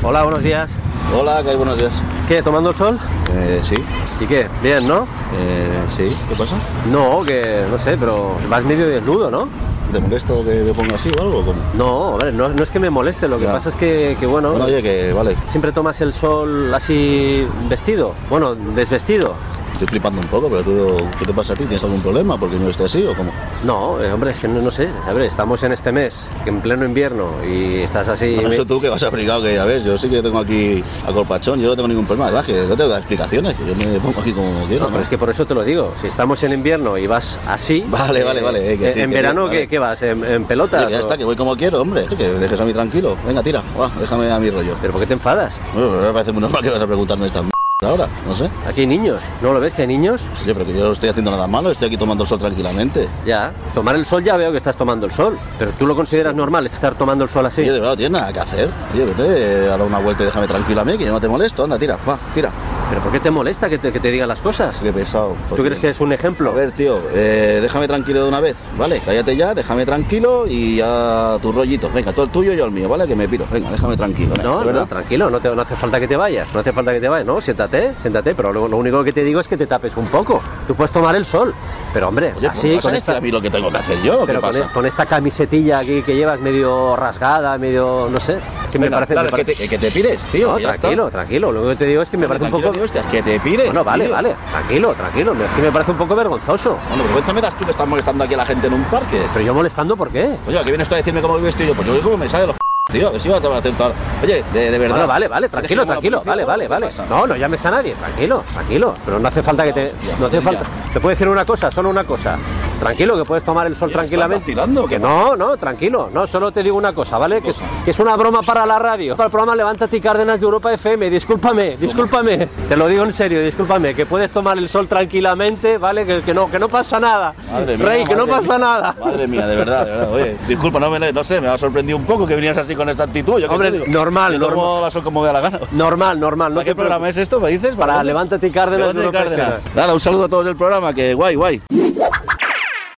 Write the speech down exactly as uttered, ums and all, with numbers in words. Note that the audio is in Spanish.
Hola, buenos días. Hola, ¿qué hay? Buenos días. ¿Qué, tomando el sol? Eh, sí. ¿Y qué? Bien, ¿no? Eh, sí, ¿qué pasa? No, que no sé, pero vas medio desnudo, ¿no? ¿Te molesto que te ponga así o algo? ¿Cómo? No, a ver, no, no es que me moleste, lo que Ya. pasa es que, que bueno, Bueno, oye, que vale, siempre tomas el sol así vestido, bueno, desvestido. estoy flipando un poco, pero tú, ¿qué te pasa a ti? ¿Tienes algún problema porque no esté así o cómo? No, eh, hombre, es que no, no sé, a ver, estamos en este mes, que en pleno invierno, y estás así... Bueno, me- eso tú que vas abrigado, que ya ves, yo sí que tengo aquí a colpachón, yo no tengo ningún problema, además que no tengo que dar explicaciones, que yo me pongo aquí como quiero. No, pero es que por eso te lo digo, si estamos en invierno y vas así... Vale, vale, vale, eh, que eh, sí, ¿En que verano bien, vale. ¿qué, qué vas? ¿En, en pelotas? Oye, que ya o- está, que voy como quiero, hombre, que dejes a mí tranquilo. Venga, tira, va, déjame a mi rollo. ¿Pero por qué te enfadas? Bueno, me parece muy normal que vas a preguntarme esta m*** ahora, no sé. Aquí hay niños, ¿no lo ves que hay niños? Oye, pero que yo no estoy haciendo nada malo, estoy aquí tomando el sol tranquilamente. Ya, tomar el sol ya veo que estás tomando el sol, pero ¿tú lo consideras normal estar tomando el sol así? Oye, de verdad, no tienes nada que hacer. Oye, vete a dar una vuelta y déjame tranquilo a mí, que yo no te molesto. Anda, tira, va, tira. ¿Pero por qué te molesta que te, que te digan las cosas? Qué pesado. ¿Tú crees que es un ejemplo? A ver, tío, eh, déjame tranquilo de una vez, ¿vale? Cállate ya, déjame tranquilo y ya tu rollito. Venga, todo el tuyo y yo el mío, ¿vale? Que me piro. Venga, déjame tranquilo. venga, No, ¿de no, verdad? tranquilo, no, te- no hace falta que te vayas, no hace falta que te vayas, no, siéntate, siéntate, pero lo, lo único que te digo es que te tapes un poco. Tú puedes tomar el sol, pero hombre, Oye, así, ¿me vas a con decir esta, a mí lo que tengo que hacer yo? ¿Qué pero con, pasa? e- con esta camisetilla aquí que llevas medio rasgada, medio, no sé, que me Venga, parece... dale, me que, parece- te, que te pires, tío. no, que ya está. tranquilo, tranquilo, lo único que te digo es que me Vale, parece un tranquilo, poco... tío, hostia, que te pires. Bueno, vale, tío. vale, tranquilo, tranquilo, es que me parece un poco vergonzoso. Bueno, vergüenza me das tú que estás molestando aquí a la gente en un parque. Pero yo molestando, ¿por qué? Oye, ¿a qué vienes tú a decirme cómo vives tú y yo? Pues yo como me sale de los tío, a ver si vas a hacer todo. Oye, de, de verdad. Bueno, vale, vale, ¿Quieres tranquilo, que llame a la tranquilo, policía vale, o vale, qué vale. pasa? No, no llames a nadie, tranquilo, tranquilo. Pero no hace falta que te. Hostia, No hace joder, falta. Te puedo decir una cosa, solo una cosa. Tranquilo, que puedes tomar el sol Oye, tranquilamente. ¿estás vacilando o Que qué no, no, tranquilo. No, solo te digo una cosa, ¿vale? Que es, que es una broma para la radio. Para el programa Levántate y Cárdenas de Europa F M. Discúlpame, discúlpame. Te lo digo en serio, discúlpame. Que puedes tomar el sol tranquilamente, ¿vale? Que, que no, que no pasa nada. Madre mía, Rey, que no madre pasa mía. nada. Madre mía, de verdad, de verdad. Oye, disculpa, no, me, no sé, me ha sorprendido un poco que vinieras así con esa actitud. Yo qué Hombre, sé, digo, normal, yo tomo normal. la sol como me da la gana. Normal, normal. No ¿Para qué te programa preocupes. es esto? ¿Me dices? Para dónde? Levántate y Cárdenas de Levántate y Europa F M. Cárdenas. Nada, un saludo a todos del programa, que guay, guay.